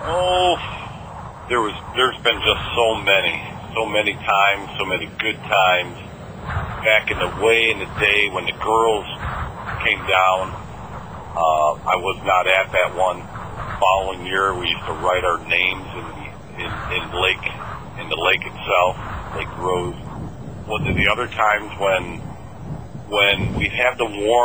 Oh, there's been just so many times, so many good times. Back in the day when the girls came down, I was not at that one. Following year, we used to write our names in the lake itself, Lake Rose. One of the other times when we'd have the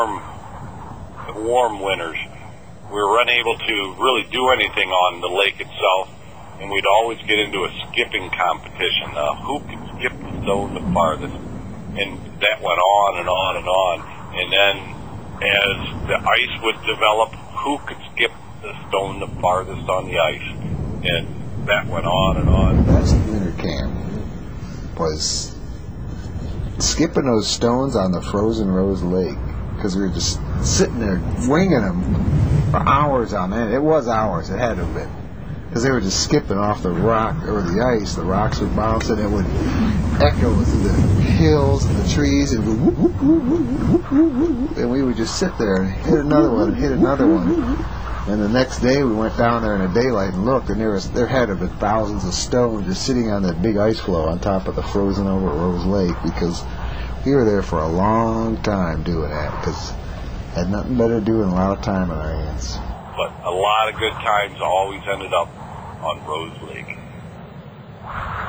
warm winters, we were unable to really do anything on the lake itself, and we'd always get into a skipping competition. Who could skip the stone the farthest? And that went on and on and on. And then as the ice would develop, who could skip the stone the farthest on the ice? And that went on and on. That's winter camp, was skipping those stones on the frozen Rose Lake, because we were just sitting there winging them for hours on end. It was hours, it had to have been, because they were just skipping off the rock or the ice. The rocks would bounce and it would echo through the hills and the trees and go whoop, whoop, whoop, whoop, whoop, whoop, and we would just sit there and hit another one and hit another one. And the next day we went down there in the daylight and looked, and there had to have been thousands of stones just sitting on that big ice floe on top of the frozen over Rose Lake, because we were there for a long time doing that, because had nothing better to do and a lot of time on our hands. But a lot of good times always ended up on Rose Lake.